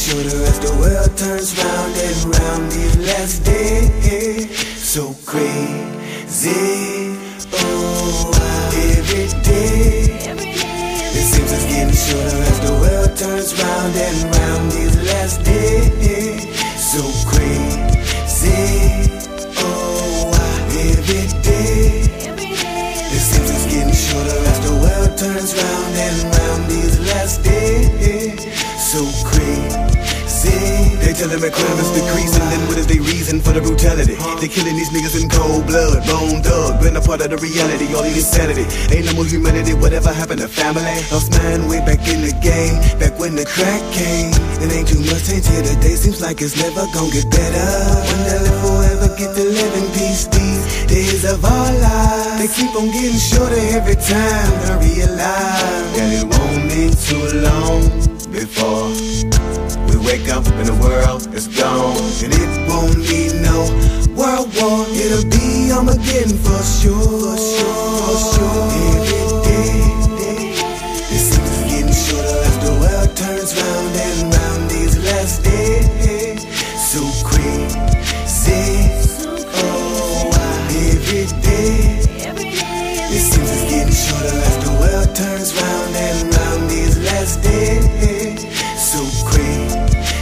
shorter as the world turns round and round these last days. So crazy, oh, every day. It seems it's getting shorter as the world turns round and round these last days. So crazy, oh, every day. It seems it's getting shorter as the world turns round and round these last days. So crazy. They tellin' me crime is decreasing, then what is their reason for the brutality? They killing these niggas in cold blood, bone dug, been a part of the reality, all the insanity. Ain't no more humanity, whatever happened to family? Lost man way back in the game, back when the crack came. It ain't too much change here today, seems like it's never gon' get better. Wonder if we'll ever get to live in peace these days of our lives. They keep on getting shorter every time I realize that it won't be too long before we wake up and the world is gone. And it won't be no world war, it'll be Armageddon for sure, for sure. Every day, it seems it's getting shorter as the world turns round and round these last days. So crazy, oh, every day. It seems it's getting shorter as the world turns round and round these last days. So crazy.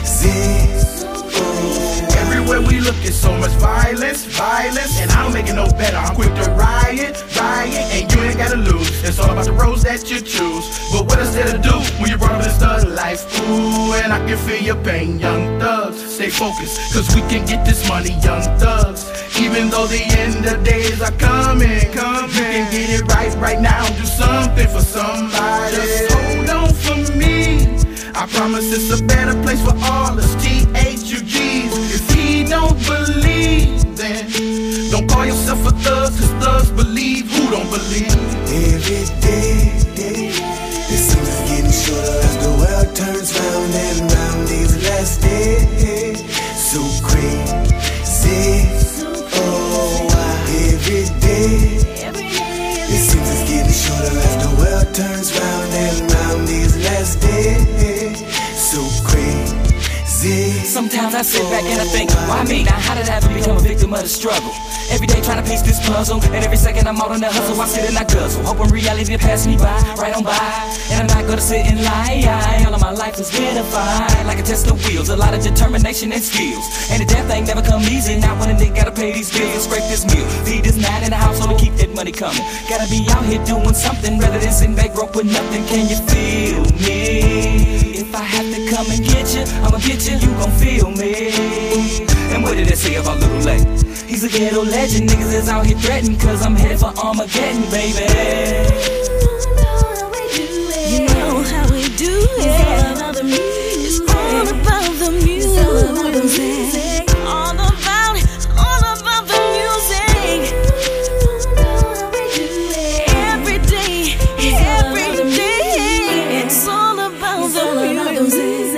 Everywhere we look, there's so much violence, and I don't make it no better. I'm quick to riot, and you ain't gotta lose. It's all about the roads that you choose. But what is there to do when you're brought up in this thug life? Ooh, and I can feel your pain, young thugs. Stay focused, cause we can get this money, young thugs. Even though the end of days are coming, you can get it right now. Do something for somebody. Just hold on for me. I promise it's a better place for all us THUGs. If he don't believe, then don't call yourself a thug, cause thugs believe who don't believe. Every day, it seems it's getting shorter as the world turns round and round these last days. So crazy, oh, every day. It seems it's getting shorter as the world turns round and round these last days. So crazy. Sometimes I sit back and I think, why me? Now how did I ever become a victim of the struggle? Every day trying to piece this puzzle, and every second I'm out on the hustle. I sit and I guzzle, hoping reality to pass me by, right on by. And I'm not gonna sit and lie. All of my life is vilified, like a test of wheels, a lot of determination and skills. And the damn thing never come easy. Not when a nigga gotta pay these bills, scrape this meal, feed this man in the household to keep that money coming. Gotta be out here doing something rather than sitting back broke with nothing. Can you feel me? If I have to come and get you, I'ma get you, you gon' feel me. And what did they say about Little Lay? He's a ghetto legend, niggas is out here threatening, cause I'm headed for Armageddon, baby. You know how we do it. It's all about the music. It's all about the music. All about the music. Every day, it's all about the music.